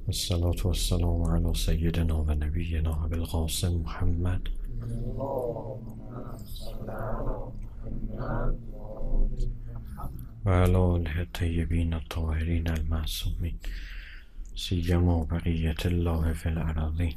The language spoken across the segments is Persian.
الصلاة والسلام على سيدنا و نبینا ابی القاسم محمد و علی آله الطیبین الطاهرین المعصومین سیما بقیة الله فی الارضین.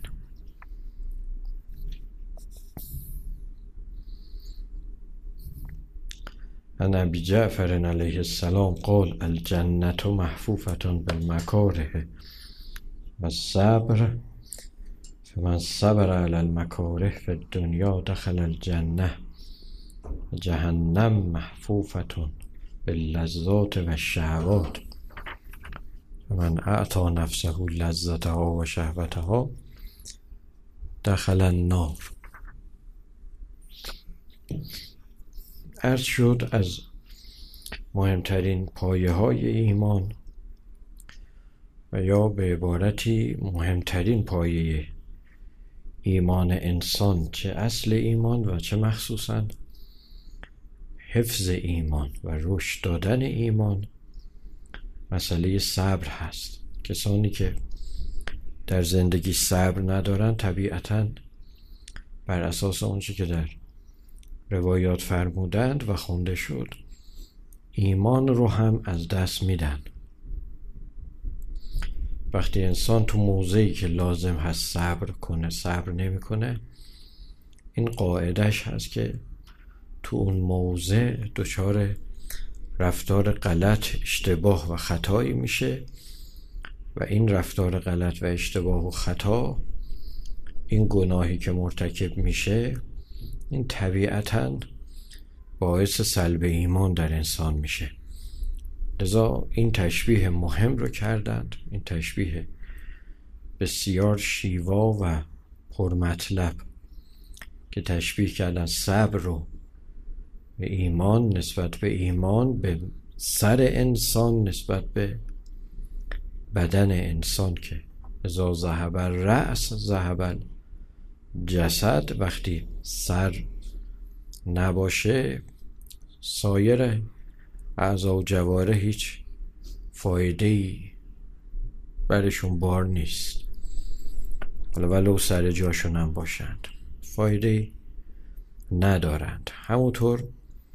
عن ابی جعفر علیه السلام قال الجنة محفوفة بالمکاره و الصبر فمن صبر علی المکاره فی الدنیا دخل الجنة جهنم محفوفة باللذات و الشهوات فمن اعطى نفسه لذتها و شهوتها دخل النار. عرض شد از مهمترین پایه های ایمان و یا به عبارتی مهمترین پایه ایمان انسان، چه اصل ایمان و چه مخصوصاً حفظ ایمان و رشد دادن ایمان، مسئله صبر هست. کسانی که در زندگی صبر ندارن طبیعتاً بر اساس اونچه که در روایات فرمودند و خونده شد ایمان رو هم از دست میدن. وقتی انسان تو موضعی که لازم هست صبر کنه صبر نمیکنه، این قاعدش هست که تو اون موضع دچار رفتار غلط، اشتباه و خطایی میشه و این رفتار غلط و اشتباه و خطا، این گناهی که مرتکب میشه، این طبیعتاً باعث سلب ایمان در انسان میشه. لذا این تشبیه مهم رو کردند، این تشبیه بسیار شیوا و پرمطلب که تشبیه کردن صبر رو به ایمان، نسبت به ایمان، به سر انسان نسبت به بدن انسان که اذا ذهب الرأس ذهب الجسد. وقتی سر نباشه سایر اعضا و جواره هیچ فایده‌ای برشون بار نیست، حالا ولو سر جاشون هم باشند فایده‌ای ندارند. همونطور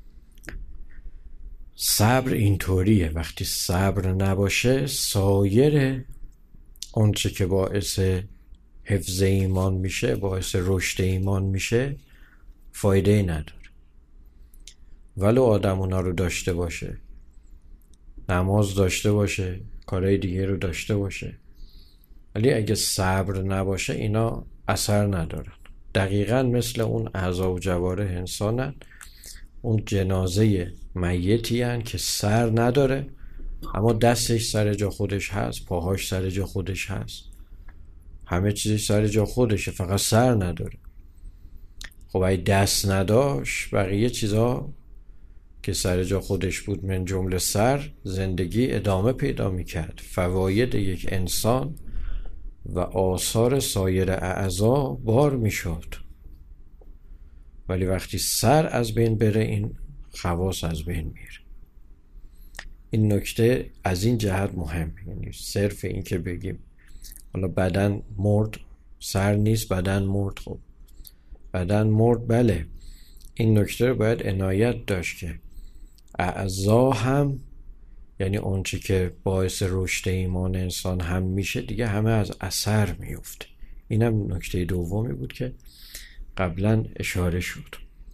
صبر اینطوریه، وقتی صبر نباشه سایر آنچه که باعث حفظ ایمان میشه، باعث رشد ایمان میشه، فایده‌ای نداره. ولو آدم اونا رو داشته باشه، نماز داشته باشه، کارهای دیگه رو داشته باشه، ولی اگه صبر نباشه اینا اثر ندارن. دقیقاً مثل اون اعضا و جوارح انسانن، اون جنازه میتی هن که سر نداره اما دستش سر جا خودش هست، پاهاش سر جا خودش هست، همه چیزش سر جا خودشه، فقط سر نداره. خب اگه دست نداشت بقیه چیزا که سر جا خودش بود من جمله سر، زندگی ادامه پیدا میکرد، فواید یک انسان و آثار سایر اعضا بار میشد. ولی وقتی سر از بین بره این خواص از بین میره. این نکته از این جهت مهم، یعنی صرف این که بگیم حالا بدن مرد سر نیست، بدن مرد، خب بدن مرد بله، این نکته رو باید عنایت داشت که اعضا هم، یعنی اونچه که باعث رشد ایمان انسان هم میشه دیگه همه از اثر میفته. اینم نکته دومی بود که قبلا اشاره شد.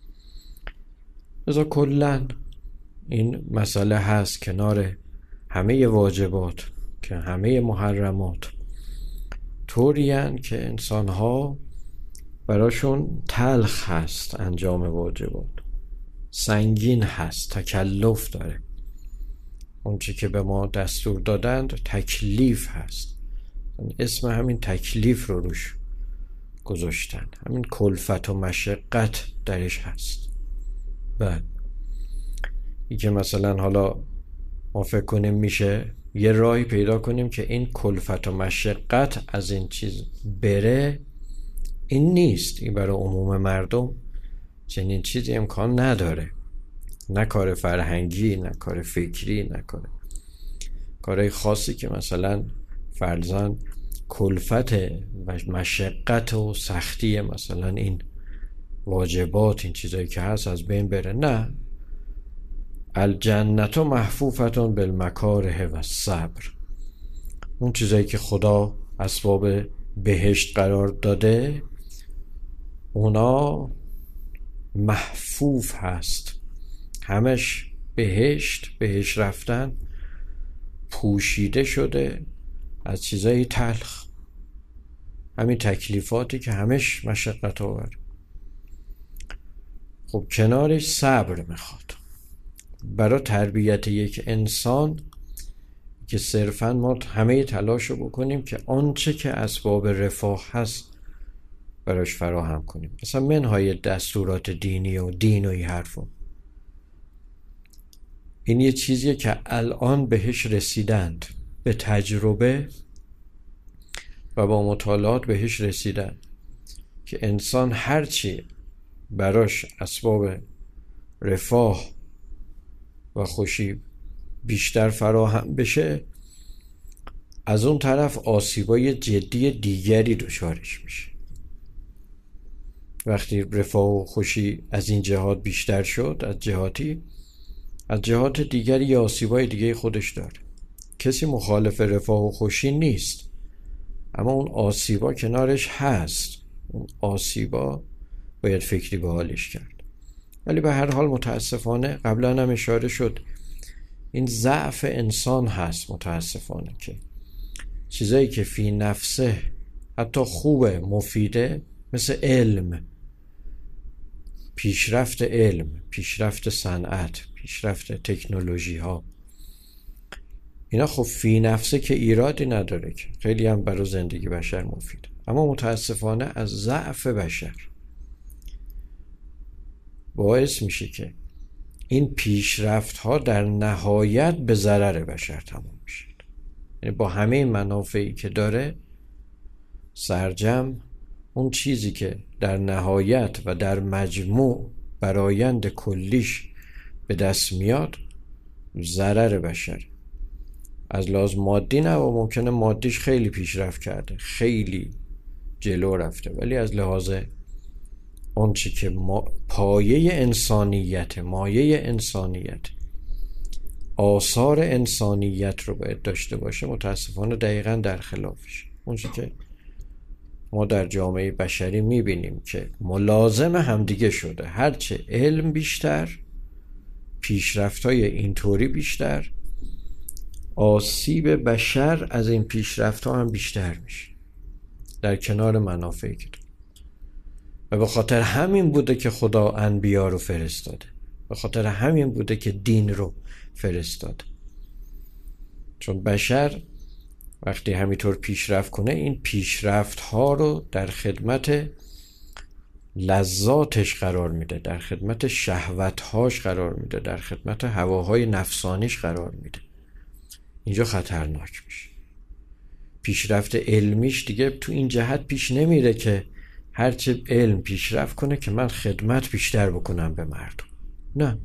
لذا کلن این مسئله هست کنار همه واجبات که همه محرمات طورین که انسانها براشون تلخ هست انجام واجبات، سنگین هست، تکلف داره. اونچه که به ما دستور دادند تکلیف هست، اسم همین تکلیف رو روش گذاشتن، همین کلفت و مشقت درش هست. بعد این که مثلا حالا ما فکر کنیم میشه یه راهی پیدا کنیم که این کلفت و مشقت از این چیز بره، این نیست. این برای عموم مردم چنین چیزی امکان نداره، نه کار فرهنگی، نه کار فکری، نه کارهای خاصی که مثلا فرضاً کلفت و مشقت و سختی مثلا این واجبات، این چیزایی که هست از بین بره. نه، الجنت محفوفتون بالمکاره و صبر. اون چیزایی که خدا اسباب بهشت قرار داده اونا محفوف هست، همش بهشت رفتن پوشیده شده از چیزای تلخ، همین تکلیفاتی که همش مشقت آور. خب کنارش صبر میخواد برای تربیت یک انسان، که صرفاً ما همه تلاشو بکنیم که آنچه که اسباب رفاه هست براش فراهم کنیم. مثلا منهای دستورات دینی و دین و این حرفو، این یه چیزیه که الان بهش رسیدند، به تجربه و با مطالعات بهش رسیدن که انسان هرچی براش اسباب رفاه و خوشی بیشتر فراهم بشه، از اون طرف آسیبای جدی دیگری دچارش میشه. وقتی رفاه و خوشی از این جهات بیشتر شد، از جهات دیگری یا آسیبای دیگه خودش داره. کسی مخالف رفاه و خوشی نیست، اما اون آسیبا کنارش هست، اون آسیبا باید فکری به حالش کرد. ولی به هر حال متاسفانه قبلا هم اشاره شد، این ضعف انسان هست متاسفانه، که چیزایی که فی نفسه حتی خوبه، مفیده، مثل علم، پیشرفت علم، پیشرفت صنعت، پیشرفت تکنولوژی ها، اینا خب فی نفسه که ایرادی نداره، که خیلی هم برای زندگی بشر مفیده، اما متاسفانه از ضعف بشر باعث میشه که این پیشرفت ها در نهایت به ضرر بشر تمام میشه. یعنی با همه منافعی که داره، سرجم اون چیزی که در نهایت و در مجموع برآیند کلیش به دست میاد ضرر بشر. از لحاظ مادی نه، و ممکنه مادیش خیلی پیشرفت کرده، خیلی جلو رفته، ولی از لحاظ اون چی که پایه انسانیت، مایه انسانیت، آثار انسانیت رو باید داشته باشه، متاسفانه دقیقاً در خلافش. اون چی که ما در جامعه بشری میبینیم که ملازم همدیگه شده، هرچه علم بیشتر، پیشرفت‌های اینطوری بیشتر، آسیب بشر از این پیشرفت‌ها هم بیشتر میشه، در کنار منافعی که داره. و به خاطر همین بوده که خدا انبیا رو فرستاده، به خاطر همین بوده که دین رو فرستاده. چون بشر وقتی همینطور پیشرفت کنه، این پیشرفت ها رو در خدمت لذاتش قرار میده، در خدمت شهوت هاش قرار میده، در خدمت هواهای نفسانیش قرار میده. اینجا خطرناک میشه. پیشرفت علمیش دیگه تو این جهت پیش نمیره که هرچه علم پیشرفت کنه که من خدمت بیشتر بکنم به مردم. نه،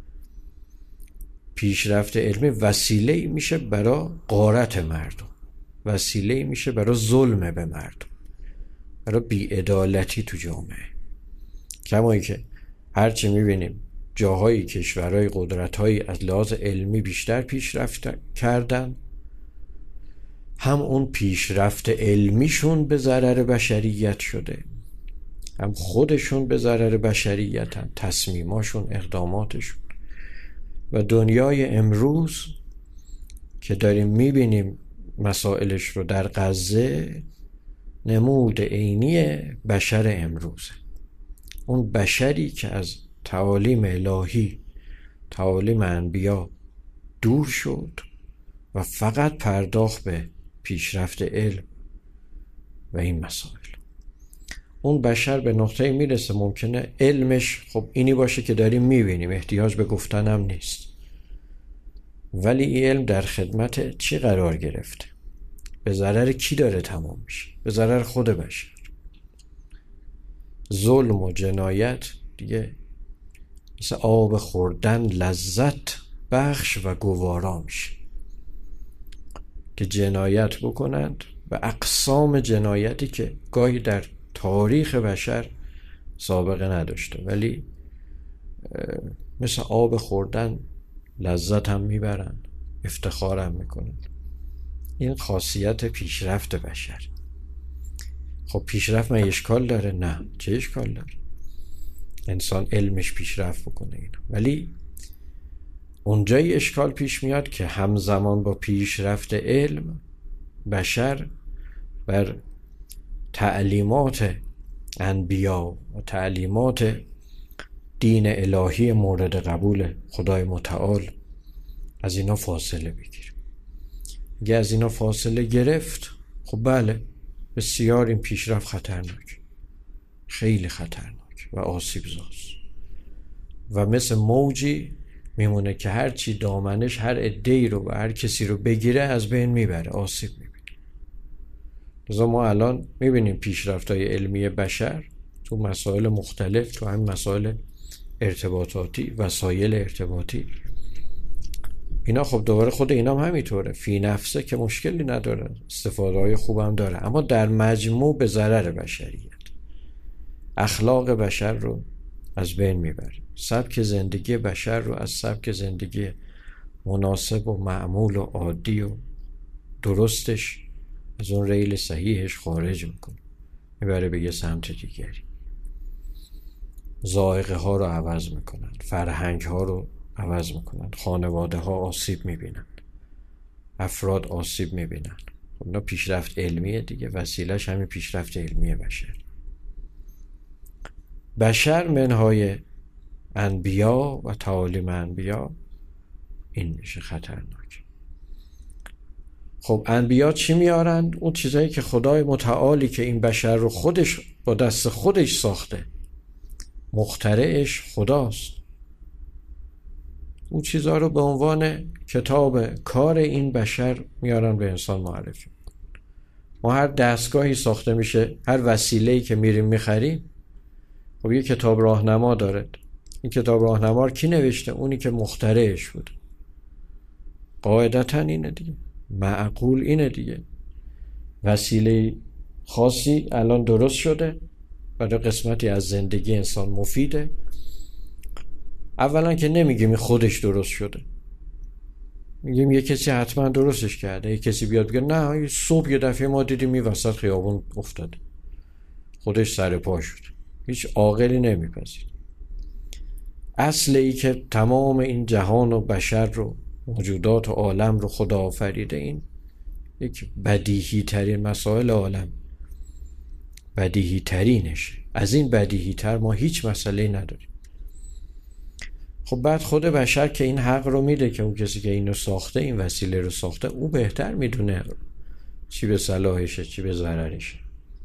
پیشرفت علمی وسیله میشه برای غارت مردم، وسیله میشه برای ظلم به مردم، برای بی‌عدالتی تو جامعه. کمایی که هرچی میبینیم جاهای کشورهای قدرتهایی از لحاظ علمی بیشتر پیشرفت کردن، هم اون پیشرفت علمیشون به ضرر بشریت شده، هم خودشون به ضرر بشریتن، تصمیماشون، اقداماتشون. و دنیای امروز که داریم میبینیم مسائلش رو در غزه، نمود عینی بشر امروزه. اون بشری که از تعالیم الهی، تعالیم انبیا دور شد و فقط پرداخت به پیشرفت علم و این مسائل. اون بشر به نقطه‌ای میرسه ممکنه علمش خب اینی باشه که داریم میبینیم، احتیاج به گفتن هم نیست، ولی این علم در خدمت چی قرار گرفته؟ به ضرر کی داره تمام میشه؟ به ضرر خود بشر. ظلم و جنایت دیگه مثل آب خوردن لذت بخش و گوارا میشه، که جنایت بکنند و اقسام جنایتی که گاهی در تاریخ بشر سابقه نداشته، ولی مثل آب خوردن لذت هم میبرن، افتخار هم میکنن. این خاصیت پیشرفت بشر. خب پیشرفت من اشکال داره؟ نه، چه اشکال داره؟ انسان علمش پیشرفت بکنه اینا. ولی اونجای اشکال پیش میاد که همزمان با پیشرفت علم بشر بر تعلیمات انبیا و تعلیمات دین الهی مورد قبول خدای متعال از اینا فاصله بگیره. اگه از اینا فاصله گرفت، خب بله، بسیار این پیشرفت خطرناک، خیلی خطرناک و آسیبزاست و مثل موجی میمونه که هر چی دامنش هر عده‌ای رو و هر کسی رو بگیره از بین میبره، آسیب میبینه. لذا ما الان میبینیم پیشرفت‌های علمی بشر تو مسائل مختلف، تو همین مسائل ارتباطاتی، وسایل ارتباطی، اینا خب دوباره خود اینا هم همینطوره، فی نفسه که مشکلی نداره، استفاده های خوب هم داره، اما در مجموع به ضرر بشریت، اخلاق بشر رو از بین میبره، سبک زندگی بشر رو از سبک زندگی مناسب و معمول و عادی و درستش، از اون ریل صحیحش خارج میکنه، میبره به یه سمت دیگری. ذائقه ها رو عوض میکنن، فرهنگ ها رو عوض میکنن، خانواده ها آسیب میبینن، افراد آسیب میبینن. خب اینا پیشرفت علمیه دیگه، وسیلهش همین پیشرفت علمیه بشر منهای انبیا و تعالیم انبیا این میشه خطرناک. خب انبیا چی میارند؟ اون چیزایی که خدای متعالی که این بشر رو خودش با دست خودش ساخته، مخترعش خداست، اون چیزها رو به عنوان کتاب کار این بشر میارن به انسان معرفی. ما هر دستگاهی ساخته میشه، هر وسیله‌ای که میریم میخریم، خب یه کتاب راهنما داره. این کتاب راهنما رو کی نوشته؟ اونی که مخترعش بود. قاعدتاً اینه دیگه، معقول اینه دیگه. وسیله خاصی الان درست شده، برای قسمتی از زندگی انسان مفیده. اولا که نمیگیم این خودش درست شده، میگیم یه کسی حتما درستش کرده. یه کسی بیاد بگه نه صبح یه دفعه ما دیدیم این وسط خیابون افتاده، خودش سر پا شد. هیچ عاقلی نمیپذیره. اصل ای که تمام این جهان و بشر رو، موجودات و عالم رو خدا آفریده، این یک بدیهی ترین مسائل عالم، بدیهی ترینشه. از این بدیهی تر ما هیچ مسئله نداریم. خب بعد خود بشر که این حق رو میده که اون کسی که اینو ساخته، این وسیله رو ساخته، او بهتر میدونه چی به صلاحشه چی به ضررشه،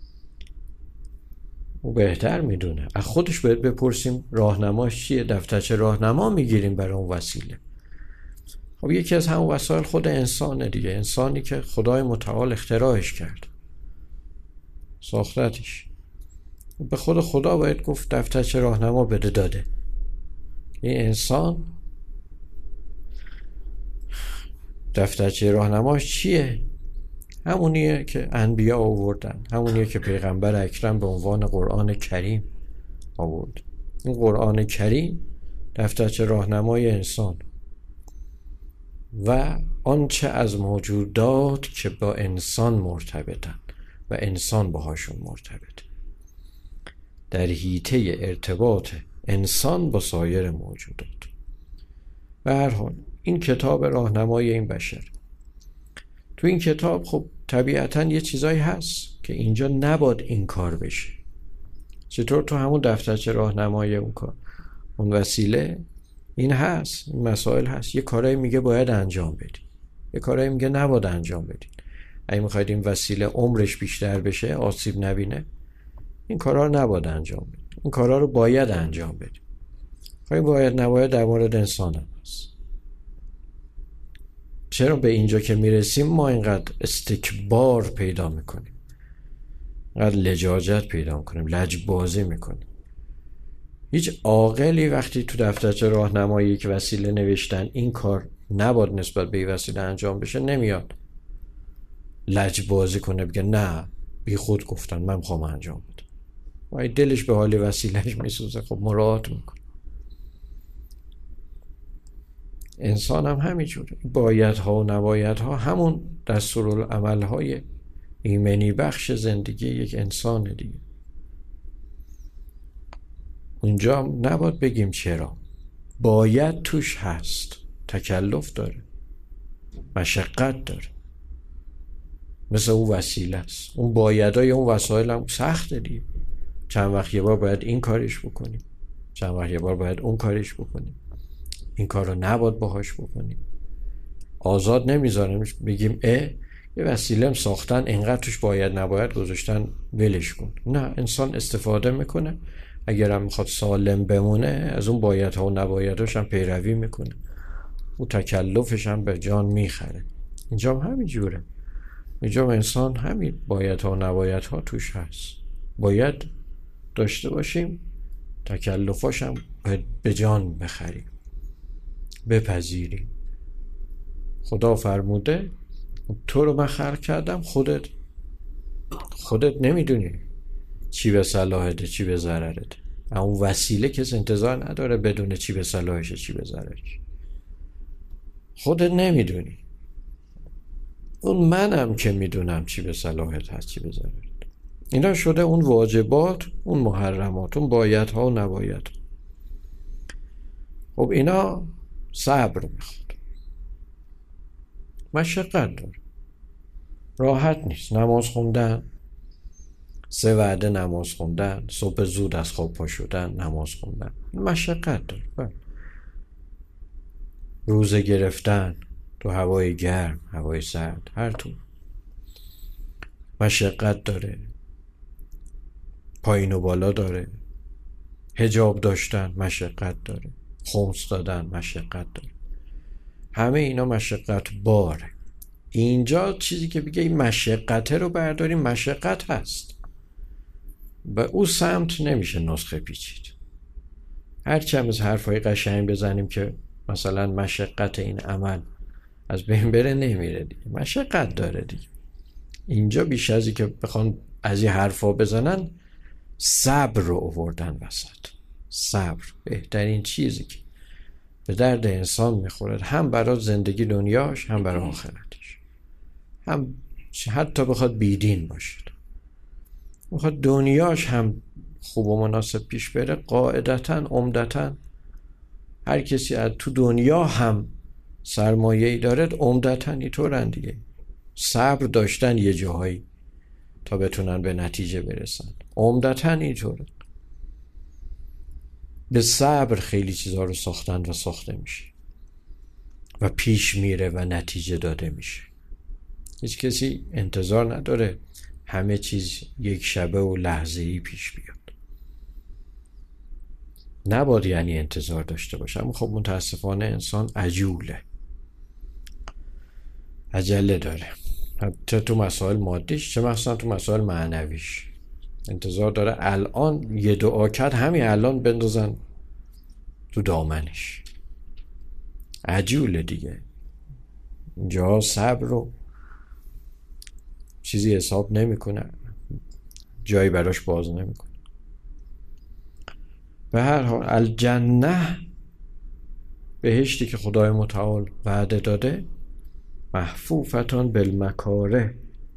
او بهتر میدونه. از خودش باید بپرسیم راهنماش چیه، دفترچه راهنما میگیریم برای اون وسیله. خب یکی از همون وسایل خود انسانه دیگه، انسانی که خدای متعال اختراعش کرد، ساختتش. به خود خدا باید گفت دفترچه راهنما بده، داده. این انسان دفترچه راهنماش چیه؟ همونیه که انبیا آوردن، همونیه که پیغمبر اکرم به عنوان قرآن کریم آورد. این قرآن کریم دفترچه راهنمای انسان و آنچه از موجودات که با انسان مرتبطن و انسان باهاشون مرتبط، در حیطه ارتباط انسان با سایر موجودات. به هر حال این کتاب راهنمای این بشر. تو این کتاب خب طبیعتاً یه چیزایی هست که اینجا نباید این کار بشه. چطور؟ تو همون دفترچه راهنمای اون کار، اون وسیله این هست، این مسائل هست. یه کارایی میگه باید انجام بدی، یه کارایی میگه نباید انجام بدی. اگه میخواید این وسیله عمرش بیشتر بشه، آسیب نبینه، این کارا رو نباید انجام بدی، این کارا رو باید انجام بدی. این باید نباید در مورد انسان هم هست. چرا به اینجا که میرسیم ما اینقدر استکبار پیدا میکنیم، اینقدر لجاجت پیدا میکنیم، لجبازی میکنیم؟ هیچ عاقلی وقتی تو دفترچه راهنمایی که وسیله نوشتن این کار نباید نسبت به این وسیله انجام بشه، نمیاد. لجبازی کنه بگه نه بی خود گفتن من میخوام انجام بدم، و دلش به حال وسیلهش میسوزه، خب مراعات میکنه. انسان هم همینجوره، بایدها و نبایدها همون دستورالعملهای ایمنی بخش زندگی یک انسان دیگه. اونجا نباید بگیم چرا، باید توش هست، تکلف داره، مشقت داره، مثل اون وسیله است. اون بایدهای اون وسایل هم سخته دیگه، چند وقت یه بار باید این کارش بکنیم، چند وقت یه بار باید اون کارش بکنیم، این کار رو نباید باهاش بکنیم. آزاد نمیذاریم بگیم یه وسیله ساختن اینقدر توش باید نباید گذاشتن ولش کن. نه، انسان استفاده میکنه، اگرم میخواد سالم بمونه از اون بایدها و نبایدهاش هم پیروی میکنه، او تکلفش هم به جان میخره. اینجا هم همین جوره، اینجا انسان همین بایدها و نبایدها توش هست، باید داشته باشیم، تکلفاش هم به جان بخریم، بپذیریم. خدا فرموده تو رو من خلق کردم، خودت نمیدونی چی به صلاحته چی به ضررته. اون وسیله کس انتظار نداره بدونه چی به صلاحشه چی به ضررش، خودت نمیدونی. اون منم که میدونم چی به صلاحت هست چی به ضررت. اینا شده اون واجبات، اون محرمات، اون بایدها و نبایدها. خب اینا صبر میخواد، مشقت داره، راحت نیست. نماز خوندن، 3 وعده نماز خوندن، صبح زود از خواب پا شدن، نماز خوندن، مشقت داره. روزه گرفتن تو هوای گرم، هوای سرد، هر تو مشقت داره، پایین و بالا داره. حجاب داشتن مشقت داره، خمس دادن مشقت داره، همه اینا مشقت باره. اینجا چیزی که بگه این مشقته رو برداریم، مشقت هست، به او سمت نمیشه نسخه پیچید. هرچی هم از حرفای قشنگ بزنیم که مثلا مشقت این عمل از بین بره، نمیره دیگه، مشقت داره دیگه. اینجا بیش ازی که بخوان از این حرفا بزنن، صبر رو آوردن وسط. صبر بهترین چیزی که به درد انسان میخوره، هم برای زندگی دنیاش هم برای آخرتش. هم حتی بخواد بیدین باشه، بخواد دنیاش هم خوب و مناسب پیش بره، قاعدتا عمدتا هر کسی از تو دنیا هم سرمایه‌ای داره عمدتا اینطورن دیگه، صبر داشتن یه جاهایی تا بتونن به نتیجه برسن، عمدتا اینطوره. به صبر خیلی چیزها رو ساختن و ساخته میشه و پیش میره و نتیجه داده میشه. هیچ کسی انتظار نداره همه چیز یک شبه و لحظه‌ای پیش بیاد، نباید یعنی انتظار داشته باشه. اما خب متاسفانه انسان عجوله، عجله داره، چه تو مسائل مادیش چه مثلا تو مسائل معنویش. انتظار داره الان یه دعا کرد همین الان بندازن تو دامنش، عجوله دیگه. اینجا صبر رو چیزی حساب نمیکنه، جایی براش باز نمیکنه. به هر حال الجنه، بهشتی که خدای متعال وعده داده، محفوفتان بالمکاره،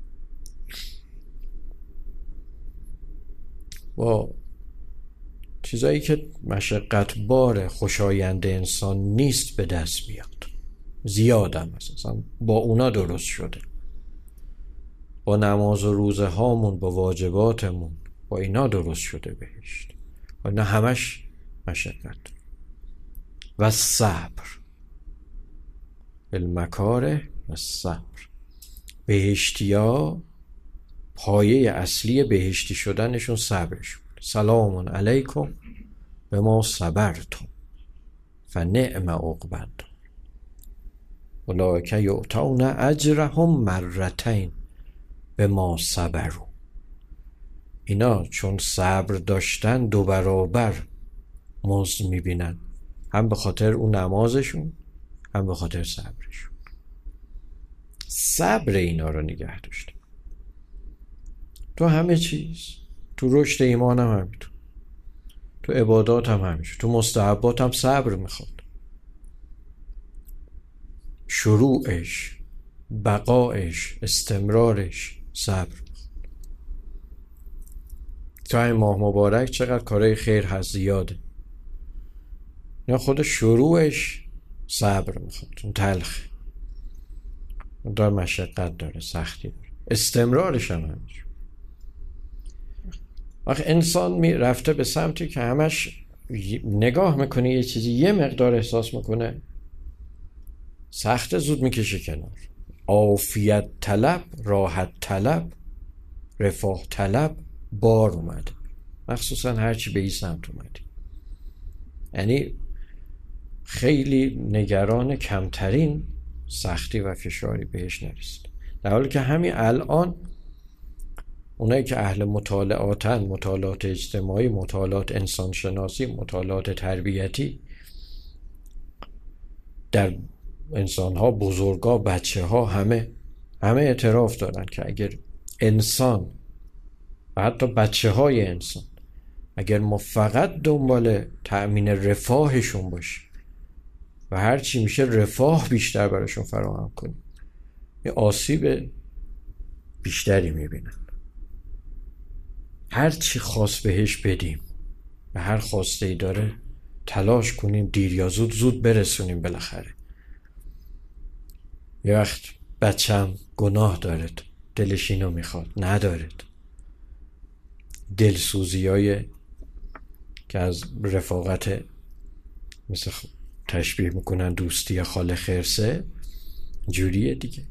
با چیزایی که مشقت بار خوشایند انسان نیست به دست میاد. زیادم مثلا با اونا درست شده، با نماز و روزه هامون، با واجباتمون، با اینا درست شده بهشت، و اینا همش مشقت و صبر. المکاره و صبر. بهشتی ها پایه اصلی بهشتی شدنشون صبرشون. سلام علیکم به ما صبرتم فنعم عقبی اولئک یؤتون اجرهم مرتین به ما صبروا. اینا چون صبر داشتن 2 برابر مزد میبینن، هم به خاطر اون نمازشون هم به خاطر صبرشون. صبر اینا رو نگه داشته. تو همه چیز، تو رشد ایمان هم همینطور، تو عبادات هم همینطور، تو مستحبات هم صبر میخواد. شروعش، بقایش، استمرارش صبر. تو این ماه مبارک چقدر کارهای خیر هست، زیاده. یا خود شروعش صبر میخواد، اون تلخ، اون دار مشقت داره، سختی داره. استمرارش هم همینجور. وقت انسان می رفته به سمتی که همش نگاه میکنه یه چیزی یه مقدار احساس میکنه سخت، زود میکشه کنار. عافیت طلب، راحت طلب، رفاه طلب بار اومده، مخصوصا هرچی به این سمت اومدی. یعنی خیلی نگران کمترین سختی و فشاری بهش نرسید، در حالی که همین الان اونایی که اهل مطالعاتن، مطالعات اجتماعی، مطالعات انسانشناسی، مطالعات تربیتی، در انسانها، بزرگا، بچه ها، همه اعتراف دارن که اگر انسان و حتی بچه های انسان، اگر ما فقط دنبال تأمین رفاهشون باشیم و هرچی میشه رفاه بیشتر براشون فراهم کنیم، یه آسیب بیشتری میبینن. هرچی خواست بهش بدیم و هر خواسته ای داره تلاش کنیم دیر یا زود برسونیم بالاخره. یه وقت بچم گناه دارد، دلش اینو میخواد، ندارد. دلسوزی های که از رفاقت، مثل تشبیه میکنن دوستی خاله خرسه، جوریه دیگه.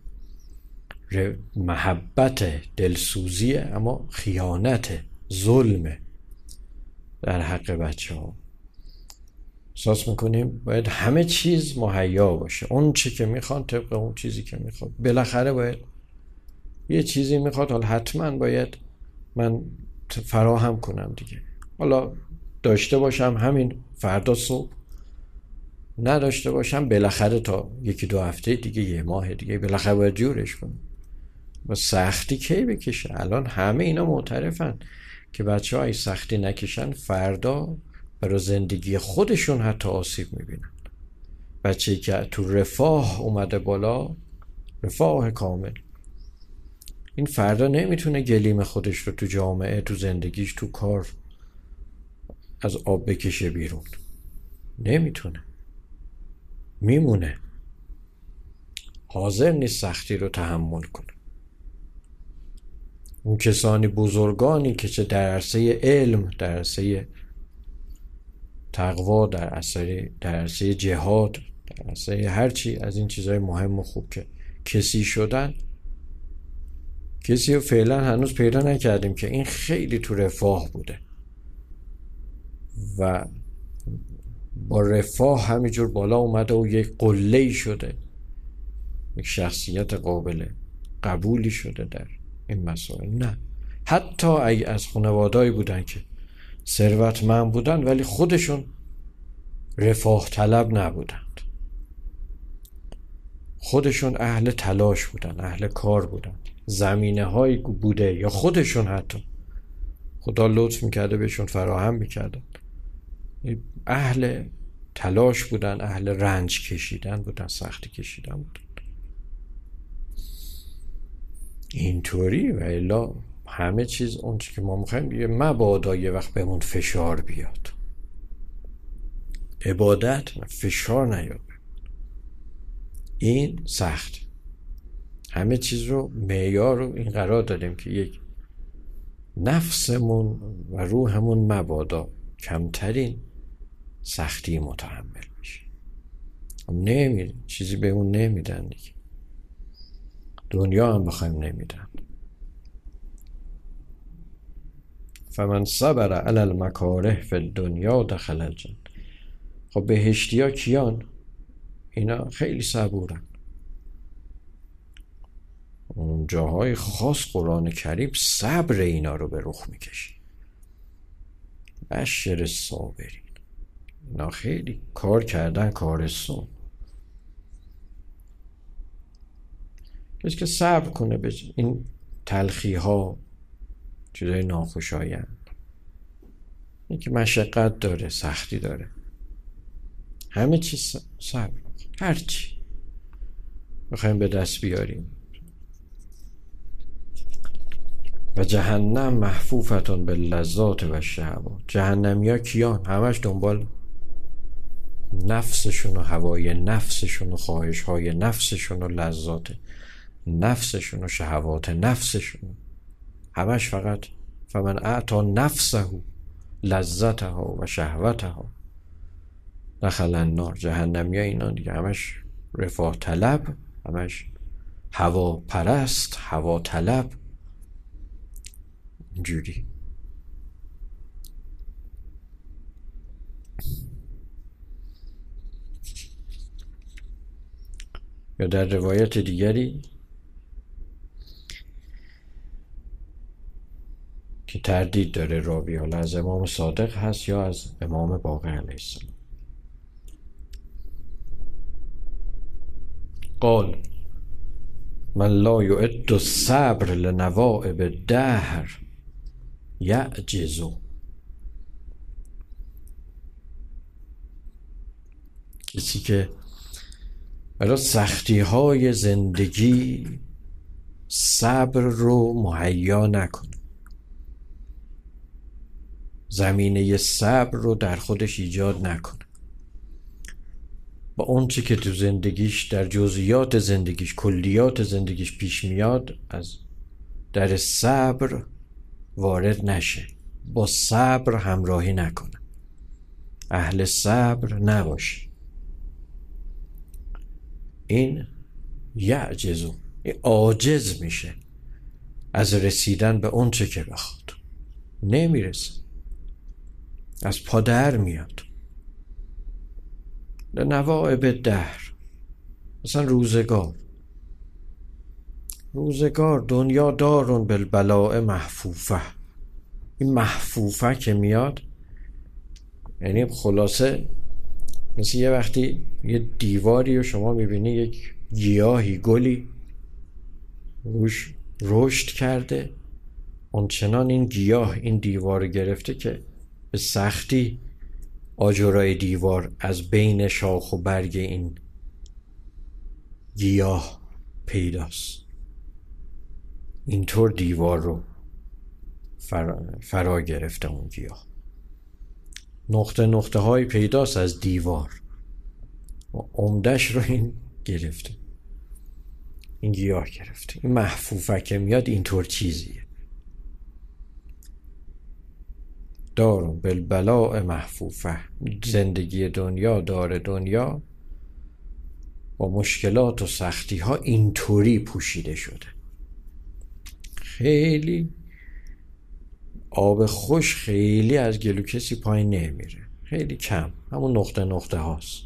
محبت دلسوزیه، اما خیانت، ظلمه در حق بچه ها. احساس میکنیم باید همه چیز مهیا باشه، اون چی که میخوان طبق اون چیزی که میخواد. بالاخره باید یه چیزی میخواد، حالا حتما باید من فراهم کنم دیگه. حالا داشته باشم همین فردا صبح، نداشته باشم بالاخره تا یکی دو هفته دیگه، یه ماه دیگه بالاخره باید جورش کنم. و سختی کی بکشه؟ الان همه اینا معترفن که بچه های سختی نکشن فردا برای زندگی خودشون حتی آسیب میبینن. بچه‌ای که تو رفاه اومده بالا، رفاه کامل، این فردا نمیتونه گلیم خودش رو تو جامعه، تو زندگیش، تو کار از آب بکشه بیرون. نمیتونه، میمونه، حاضر نیست سختی رو تحمل کنه. اون کسانی بزرگانی که چه در عرصه علم، در عرصه تقوا، در عرصه جهاد، در عرصه هرچی از این چیزهای مهم و خوب که کسی شدن، کسی رو فعلا هنوز پیدا نکردیم که این خیلی تو رفاه بوده و با رفاه همینجور بالا اومده و یک قله‌ای شده، یک شخصیت قابل قبولی شده در این مسائل. نه، حتی اگه از خانواده‌ای بودن که ثروتمند بودن ولی خودشون رفاه طلب نبودند، خودشون اهل تلاش بودن، اهل کار بودن، زمینه هایی بوده یا خودشون حتی خدا لطف میکرده بهشون فراهم میکردن، اهل تلاش بودن، اهل رنج کشیدن بودن، سختی کشیدن بودن. اینطوری و الا همه چیز اون چی که ما میخوایم یه مبادا یه وقت بهمون فشار بیاد. عبادت فشار نیاد، این سخت. همه چیز رو معیار رو این قرار دادیم که یک نفسمون و روحمون مبادا کمترین سختی متحمل میشه. چیزی به اون نمیدن دیگه، دنیا هم بخوایم نمیدن. فمن صبر علی المکاره فی الدنیا دخل الجنه. خب بهشتی ها کیان؟ اینا خیلی صبورن. اون جاهای خاص قرآن کریم صبر اینا رو به رخ میکشه. بشر صابرین، اینا خیلی کار کردن، کارستون. کسی که صبر کنه به این تلخی ها، چیزای ناخوشایند، این که مشقت داره، سختی داره، همه چیز صبر، هر چی بخوایم به دست بیاریم. و جهنم محفوفتون باللذات و الشهوات. جهنمی ها کیان؟ همش دنبال نفسشون و هوای نفسشون و خواهش های نفسشون و لذات نفسشون و شهوات نفسشون، همش فقط فمن اعطا نفسه لذتها و شهوتها دخل النار. جهنمی ها اینا دیگه، همش رفاه طلب، همش هوا پرست، هوا طلب، اینجوری. یا در روایت دیگری که تردید داره راوی، حالا از امام صادق هست یا از امام باقر علیه السلام، قال من لا یعد الصبر لنوائب الدهر یعجز. کسی که برای سختی های زندگی صبر رو مهیا نکنه، زمینه صبر رو در خودش ایجاد نکنه، با اون چی که تو زندگیش، در جزئیات زندگیش، کلیات زندگیش پیش میاد، از در صبر وارد نشه، با صبر همراهی نکنه، اهل صبر نباشه. این یعجزو، این عاجز میشه از رسیدن به اون چه که بخواد، نمیرسه، از پا در میاد. لنوائب دهر، مثلا روزگار دنیا دارون بالبلاء محفوفه. این محفوفه که میاد یعنی خلاصه مثل یه وقتی یه دیواری رو شما میبینی، یک گیاهی، گلی روش رشد کرده، اونچنان این گیاه این دیوار گرفته که به سختی آجرای دیوار از بین شاخ و برگ این گیاه پیداست. اینطور دیوار رو فرا گرفته اون گیاه، نقطه های پیداست از دیوار و عمدش رو این گرفته، این گیاه گرفته. این محفوفه که میاد اینطور چیزیه، دارون بالبلاء محفوفه. زندگی دنیا، دار دنیا با مشکلات و سختی ها اینطوری پوشیده شده. خیلی آب خوش خیلی از گلو کسی پایین نمیره، خیلی کم، همون نقطه هاست.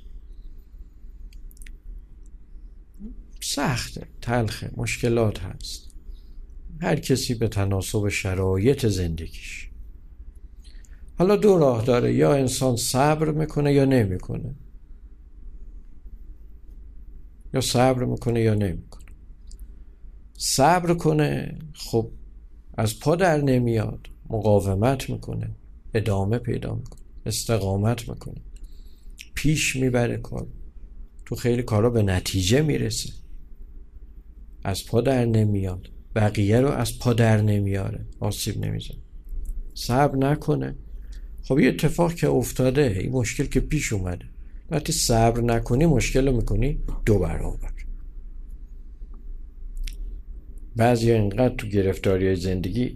سخته، تلخه، مشکلات هست، هر کسی به تناسب شرایط زندگیش. حالا دو راه داره، یا انسان صبر میکنه یا نمیکنه، یا صبر میکنه یا نمیکنه. صبر کنه خب از پا در نمیاد، مقاومت میکنه، ادامه پیدا میکنه، استقامت میکنه، پیش میبره کار، تو خیلی کارا به نتیجه میرسه، از پا در نمیاد، بقیه رو از پا در نمیاره، آسیب نمیزنه. صبر نکنه خب یه اتفاق که افتاده، این مشکل که پیش اومده، وقتی صبر نکنی مشکل رو میکنی 2 برابر. بعضی ها اینقدر تو گرفتاری های زندگی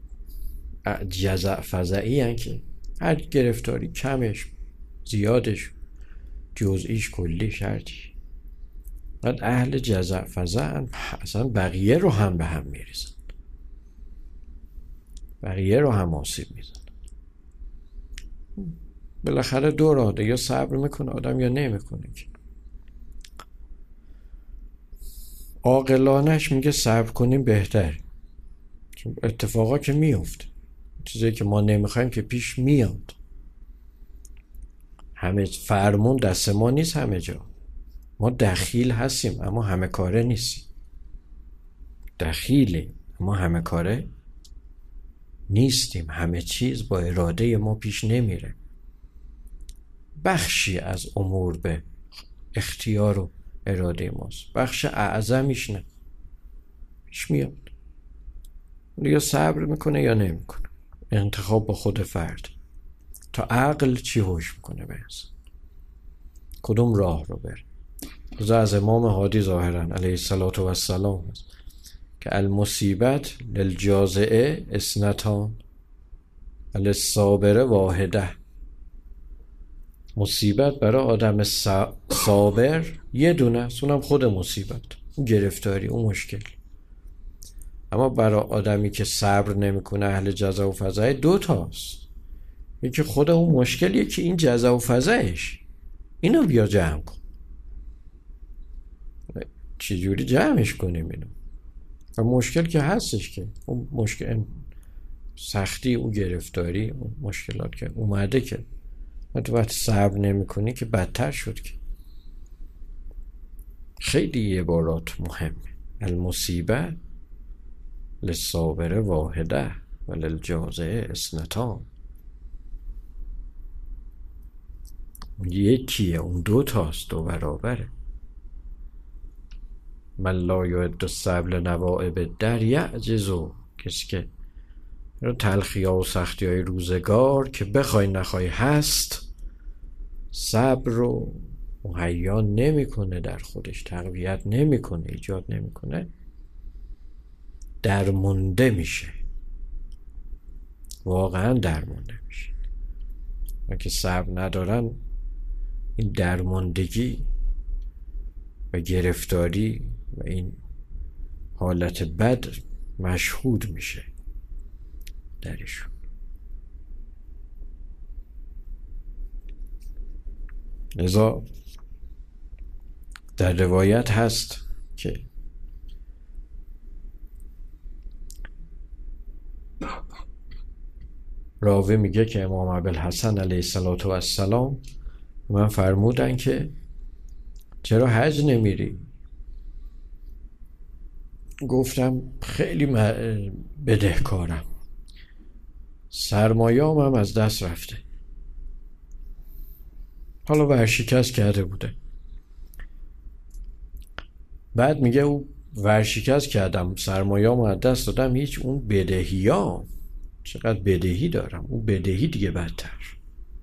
جزع فزعی هن که هر گرفتاری کمش زیادش جزئیش کلیش هرچی، بعد اهل جزع فزع اصلا بقیه رو هم به هم میریزن، بقیه رو هم آسیب میزن. بالاخره 2 راده، یا صبر میکنه آدم یا نمیکنه. عاقلانش میگه صبر کنیم بهتر، چون اتفاقا که میفته، چیزایی که ما نمیخوایم که پیش میاد. همه فرمون دست ما نیست، همه جا ما دخیل هستیم اما همه کاره نیستیم. دخیلیم، ما همه کاره نیستیم، همه چیز با اراده ما پیش نمیره. بخشی از امور به اختیار و اراده ماست، بخش اعظمیش نه، پیش میاد. یا صبر میکنه یا نمیکنه، انتخاب با خود فرد. تا عقل چی هوش میکنه به انسان، کدوم راه رو بره. از امام هادی ظاهرا علیه السلام هست که المصیبت للجازعه اثنتان وللصابر واحده. مصیبت برای آدم صابر یه دونه است، اونم خود مصیبت، اون گرفتاری، اون مشکل. اما برای آدمی که صبر نمیکنه، اهل جزا و فزع، 2 تاست. یکی خود اون مشکل، یکی این جزا و فزعش. اینو بیا جمع کن. چجوری جمعش کنیم اینو؟ و مشکل که هستش، که اون مشکل، سختی، اون گرفتاری، اون مشکلات که اومده، که تو وقت صبر نمی کنی که بدتر شد. که خیلی عبارات مهمه. المصیبه للصابر واحده و للجازع اثنتان. یکیه، اون 2 تاست، 2 برابره. من لا یعد الصبر نوائب در یعجزو. کسی که تلخی ها و سختی های روزگار که بخوای نخوای هست، صبر رو مهیا نمیکنه، در خودش تقویت نمیکنه، ایجاد نمیکنه، درمونده میشه، واقعا درمونده میشه. و که صبر ندارن، این درماندگی و گرفتاری و این حالت بد مشهود میشه درشون. لذا در روایت هست که راوی میگه که امام ابوالحسن علیه السلام من فرمودن که چرا حج نمیری؟ گفتم خیلی بدهکارم، سرمایه‌ام هم از دست رفته. حالا ورشکست کرده بوده. بعد میگه او ورشکست کردم، سرمایه‌ام از دست دادم، هیچ اون بدهیام، چقدر بدهی دارم، اون بدهی دیگه بدتر.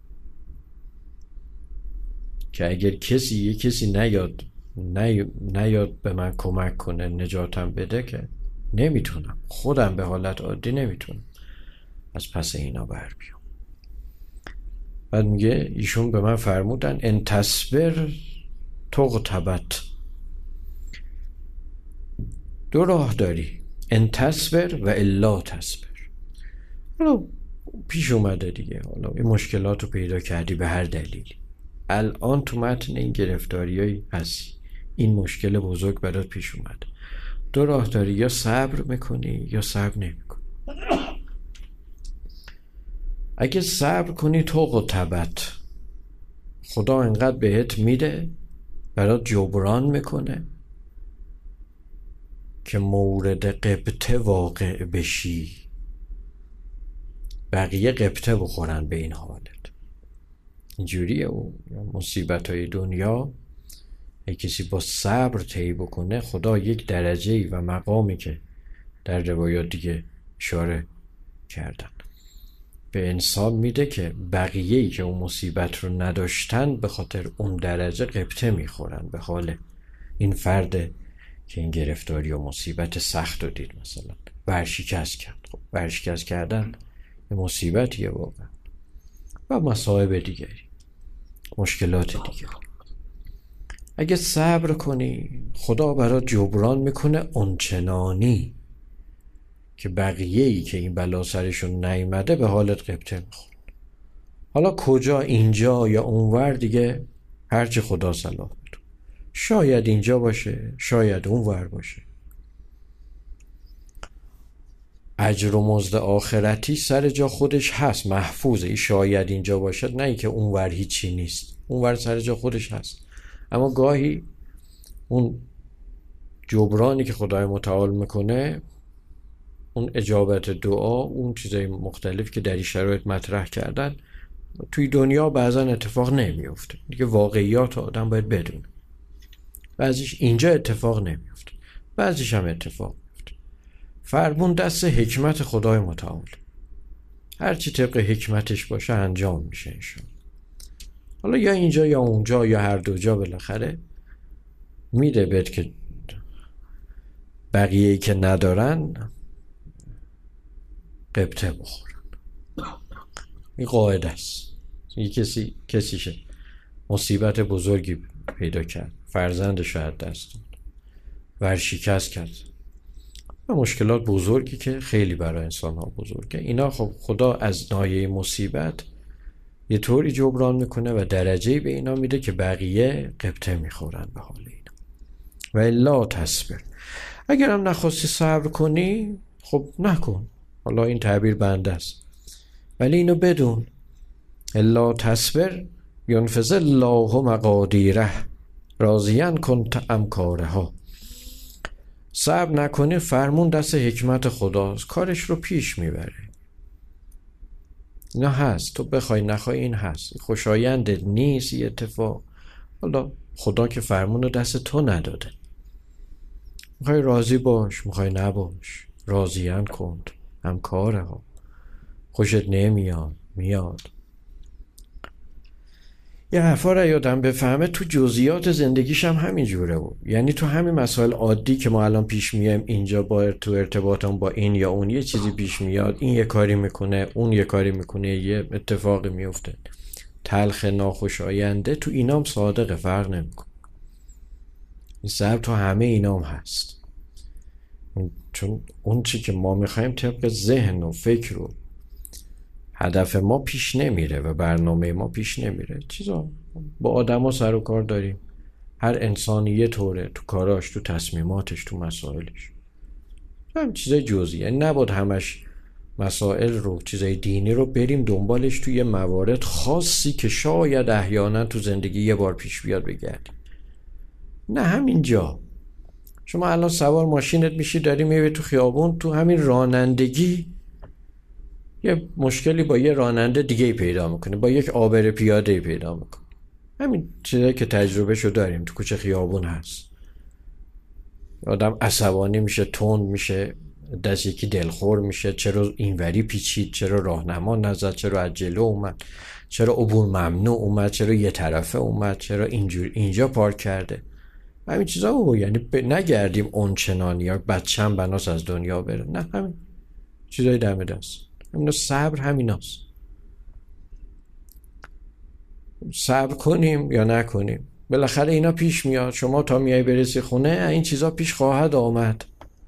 که اگر یه کسی نیاد به من کمک کنه، نجاتم بده، که نمیتونم، خودم به حالت عادی نمیتونم از پس اینا بر بیام. بعد میگه ایشون به من فرمودن ان تصبر تغتبت. 2 راه داری، ان تصبر و الا تصبر. حالا پیش اومده دیگه، حالا این مشکلات رو پیدا کردی به هر دلیلی، الان تو متن این گرفتاریایی هستی، این مشکل بزرگ برات پیش اومد. 2 راه داری، یا صبر میکنی یا صبر نمیکنی. اگه صبر کنی تغتبت، خدا انقدر بهت میده، برات جبران میکنه که مورد قبطه واقع بشی، بقیه قبطه بخورن به این حالت. اینجوریه. و مصیبت های دنیا یک کسی با صبر طی بکنه، خدا یک درجه‌ای و مقامی که در روایات دیگه اشاره کردن به انسان میده که بقیه‌ای که اون مصیبت رو نداشتن به خاطر اون درجه قبطه میخورن به حال این فرد که این گرفتاری و مصیبت سخت رو دید. مثلا ورشکست کرد. خب ورشکست کردن یه مصیبتیه واقعا، و مصائب دیگری، مشکلات دیگری. اگه صبر کنی، خدا برات جبران میکنه اونچنانی که بقیه‌ای که این بلا سرشون نیامده به حالت قبطه میخورن. حالا کجا، اینجا یا اونور، دیگه هرچی خدا صلاح بدون. شاید اینجا باشه، شاید اونور باشه. اجر و مزد آخرتی سر جا خودش هست، محفوظه. شاید اینجا باشد، نه اینکه اونور هیچی نیست، اونور سر جا خودش هست. اما گاهی اون جبرانی که خدای متعال میکنه، اون اجابت دعا، اون چیزای مختلف که در این شرایط مطرح کردن، توی دنیا بعضا اتفاق نمیفته دیگه. واقعیات آدم باید بدونه. بعضیش اینجا اتفاق نمیفته، بعضیش هم اتفاق میفته. فرمون دست حکمت خدای متعال، هرچی طبق حکمتش باشه انجام میشه انشاءالله. حالا یا اینجا یا اونجا یا هر دو جا بالاخره میده بهت که بقیه‌ای که ندارن قبطه بخورن. این قاعده است. یه کسیشه مصیبت بزرگی پیدا کرد، فرزندش رو از دست داد، ورشکست کرد و مشکلات بزرگی که خیلی برای انسان ها بزرگه. اینا خب خدا از ناحیه مصیبت یه طوری جبران میکنه و درجه‌ای به اینا میده که بقیه قبطه میخورن به حال اینا. و الا تصبر، اگر هم نخواستی صبر کنی خب نکن، حالا این تعبیر بنده است، ولی اینو بدون الا تصبر ینفذ الله مقادیره راضیاً کنت امکارها. صبر نکنی فرمون دست حکمت خداست، کارش رو پیش میبره. اینا هست، تو بخوای نخوای این هست، خوشایند نیست یه اتفاق، حالا خدا که فرمون رو دست تو نداده، میخوای راضی باش میخوای نباش، راضیاً کنت امکارها. خوشت نمیاد میاد. یه حرفا را یادم بفهمه تو جزئیات زندگیش هم همین جوره بود. یعنی تو همین مسائل عادی که ما الان پیش میایم اینجا، با تو ارتباطم با این یا اون یه چیزی پیش میاد، این یه کاری میکنه اون یه کاری میکنه، یه اتفاقی میفته تلخ ناخوشاینده، تو اینام صادق فرق نمیکنه. این صبر تو همه اینام هست، چون اون چی که ما میخوایم طبق ذهن و فکر و هدف ما پیش نمیره و برنامه ما پیش نمیره. چیزا با آدم ها سر و کار داریم، هر انسانی یه طوره تو کاراش، تو تصمیماتش، تو مسائلش، هم چیزای جزئی. یعنی نباید همش مسائل رو، چیزای دینی رو بریم دنبالش توی موارد خاصی که شاید احیانا تو زندگی یه بار پیش بیاد بگردیم. نه همینجا شما الان سوار ماشینت میشی داری میری تو خیابون، تو همین رانندگی یه مشکلی با یه راننده دیگه پیدا میکنه، با یک عابر پیاده پیدا میکنه. همین چیزایی که تجربه شو داریم تو کوچه خیابون هست. آدم عصبانی میشه، تند میشه، دست یکی دلخور میشه، چرا اینوری پیچید، چرا راهنما نزد، چرا از جلو اومد، چرا عبور ممنوع اومد، چرا یه طرفه اومد، چرا اینجا پارک کرده. همین چیزا یعنی نگردیم اون چنانی یا بچه‌م بناس از دنیا بره، نه همین چیزای دم دست. همین صبر همیناست. صبر کنیم یا نکنیم بالاخره اینا پیش میاد. شما تا میای برسی خونه این چیزا پیش خواهد آمد.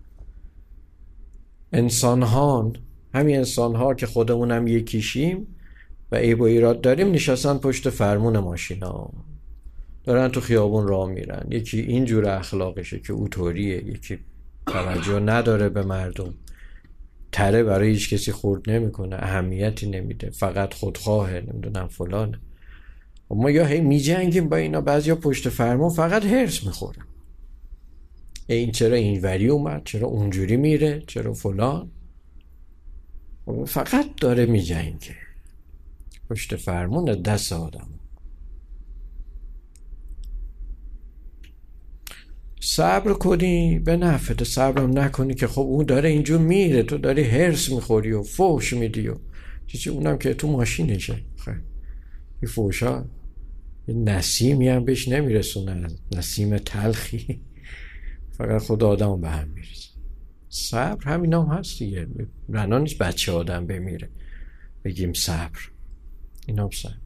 همین انسان‌ها که خودمون هم یکیشیم و عیب و ایراد داریم، نشستن پشت فرمون ماشینا، دارن تو خیابون راه میرن. یکی اینجور اخلاقشه که اوتوریه، یکی توجه نداره به مردم، تره برای هیچ کسی خورد نمیکنه، اهمیتی نمیده، فقط خودخواهه، نمیدونم فلانه. ما یا هی میجنگیم با اینا، بعضیا پشت فرمون فقط هرس میخورن، این چرا اینوری اومد، چرا اونجوری میره، چرا فلان، فقط داره میجنگه پشت فرمون دست آدم. صبر کنی به نفعت، صبرم نکنی که خب اون داره اینجور میره، تو داری هرس میخوری و فوش میدی و چیزی، اونم که تو ماشینشه. خب این فوشا یه نسیمی هم بهش نمیرسونه، نسیم تلخی، فقط خود آدم به هم میریزه. صبر همین هم هست دیگه. بنا نیست بچه آدم بمیره بگیم صبر، این هم صبر.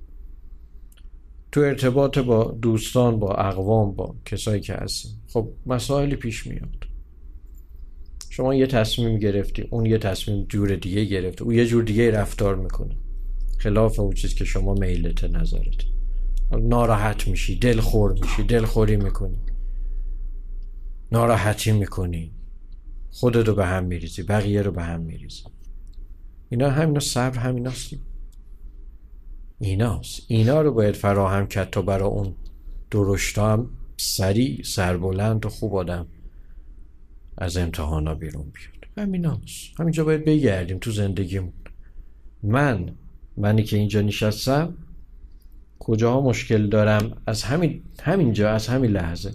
تو ارتباط با دوستان، با اقوام، با کسایی که هستیم، خب مسائلی پیش میاد. شما یه تصمیم گرفتی، اون یه تصمیم جور دیگه گرفته، اون یه جور دیگه رفتار میکنه خلاف اون چیز که شما میلت نظرت. ناراحت میشی، دلخور میشی، دلخوری میکنی، ناراحتی میکنی، خودت رو به هم میریزی، بقیه رو به هم میریزی. اینا صبر همیناست. اینا رو باید فراهم کرد تا برای اون درشتا هم سریع، سربلند و خوب آدم از امتحانا بیرون بیاد. همیناست. همینجا باید بگردیم تو زندگیمون. منی که اینجا نشستم کجاها مشکل دارم، از همینجا، از همین لحظه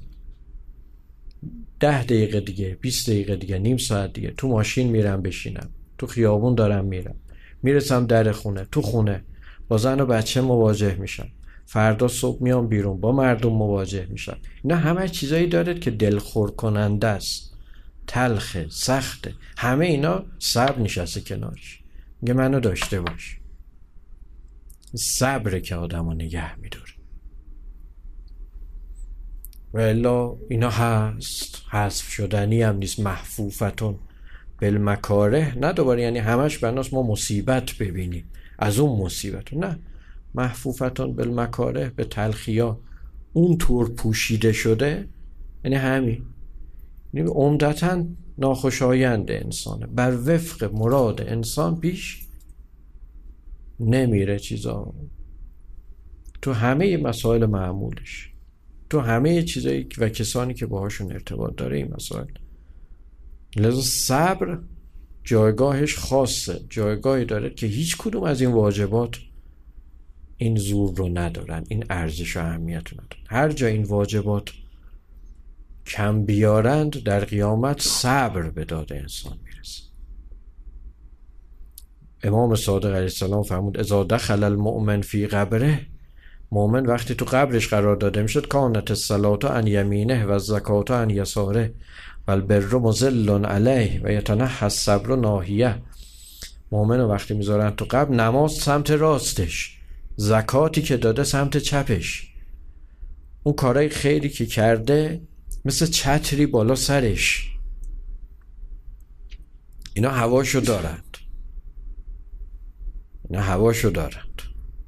10 دقیقه دیگه، 20 دقیقه دیگه، نیم ساعت دیگه تو ماشین میرم بشینم، تو خیابون دارم میرم، میرسم در خونه، تو خونه با زن و بچه مواجه میشم، فردا صبح میام بیرون با مردم مواجه میشم. اینا همه چیزایی داره که دلخور کننده است، تلخه، سخته، همه اینا صبر نشسته کنارش، میگه منو داشته باش. صبره که آدمو نگه میداره. و الا اینا هست، حذف شدنی هم نیست. محفوفتون بالمکاره، نه دوباره یعنی همش بناس ما مصیبت ببینیم از اون مصیبت، نه، محفوفتون بالمکاره، به تلخیا اون طور پوشیده شده، یعنی همین، یعنی عمدتاً ناخوشایند انسانه، بر وفق مراد انسان پیش نمیره چیزا، تو همه مسائل معمولش، تو همه چیزایی و کسانی که باهاشون ارتباط داره این مسائل. لذا صبر جایگاهش خاصه، جایگاهی داره که هیچ کدوم از این واجبات این زور رو ندارن، این ارزش و اهمیت رو ندارن. هر جا این واجبات کم بیارند در قیامت صبر به داد انسان میرسه. امام صادق علیه السلام فرمود اذا دخل المؤمن فی قبره، مؤمن وقتی تو قبرش قرار داده میشد، کانت الصلاة عن یمینه و الزکاة عن یساره و البر مظل علیه و یتنحى الصبر ناحیه. مؤمن وقتی میذارن تو قبر، نماز سمت راستش، زکاتی که داده سمت چپش، اون کارهای خیری که کرده مثل چتری بالا سرش. اینا هواشو دارند، اینا هواشو دارند،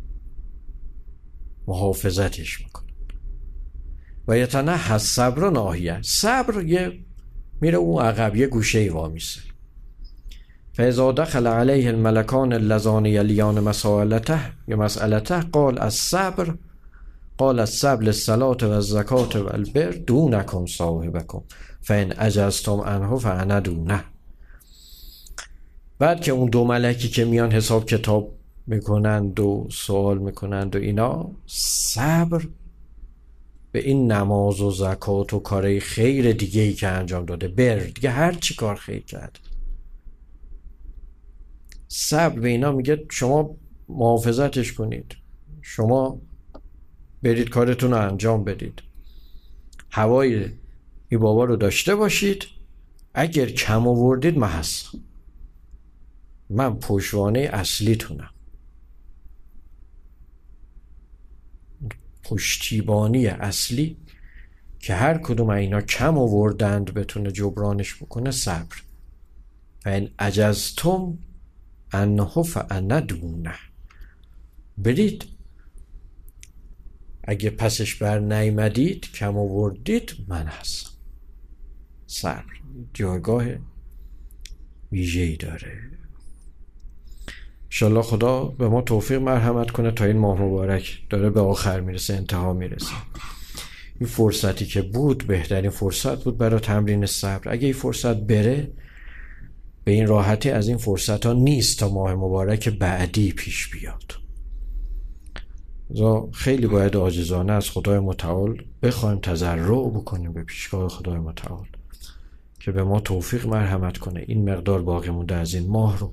محافظتش میکنن. و یتنحى الصبر ناحیه، صبر یه میره اون عقب، یه گوشه ای وامیسه. فاذا دخل علیه الملکان اللذان یلیان مسئلته قال الصبر للصلاة و الزکاة و البر دونکم صاحبکم فان عجزتم عنه فانا دونه. بعد که اون دو ملکی که میان حساب کتاب میکنند و سوال میکنند و اینا، صبر به این نماز و زکات و کارهای خیر دیگه ای که انجام داده، بر دیگه هر چی کار خیر کرد، صبر به اینا میگه شما محافظتش کنید، شما برید کارتون رو انجام بدید، هوای این بابا رو داشته باشید، اگر کم آوردید من پشتوانه اصلیتونم، پشتیبانی اصلی که هر کدوم اینا کم آوردند بتونه جبرانش بکنه، صبر. فان عجزتم عنه فانا دونه، برید اگه پسش بر نیامدید، کم آوردید، من هستم. صبر جایگاه ویژه‌ای داره. انشالله خدا به ما توفیق مرحمت کنه تا این ماه مبارک داره به آخر میرسه، انتها میرسه. این فرصتی که بود بهترین فرصت بود برای تمرین صبر. اگه این فرصت بره، به این راحتی از این فرصت ها نیست تا ماه مبارک بعدی پیش بیاد. خیلی باید عاجزانه از خدای متعال بخوایم، تضرع بکنیم به پیشگاه خدای متعال که به ما توفیق مرحمت کنه این مقدار باقی مونده از این ماه رو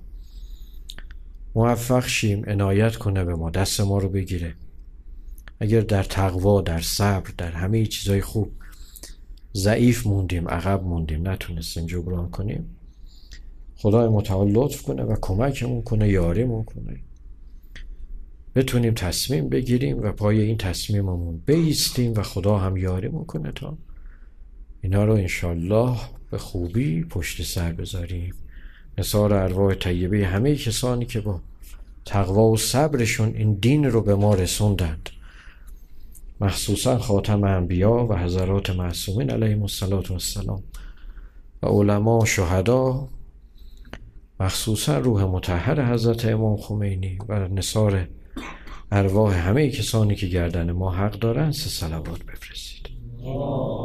موفق شیم، عنایت کنه به ما، دست ما رو بگیره. اگر در تقوا، در صبر، در همه چیزای خوب ضعیف موندیم، عقب موندیم، نتونستیم جبران کنیم، خدای متعال لطف کنه و کمکمون کنه، یاریمون کنه، بتونیم تصمیم بگیریم و پای این تصمیممون بایستیم و خدا هم یاریمون کنه تا اینا رو انشالله به خوبی پشت سر بذاریم. نثار ارواح طیبه همه کسانی که با تقوا و صبرشون این دین رو به ما رسوندند، مخصوصا خاتم انبیا و حضرات معصومین علیهم السلام و علما، شهدا، مخصوصا روح مطهر حضرت امام خمینی و نثار ارواح همه کسانی که گردن ما حق دارن، 3 صلوات بفرستید.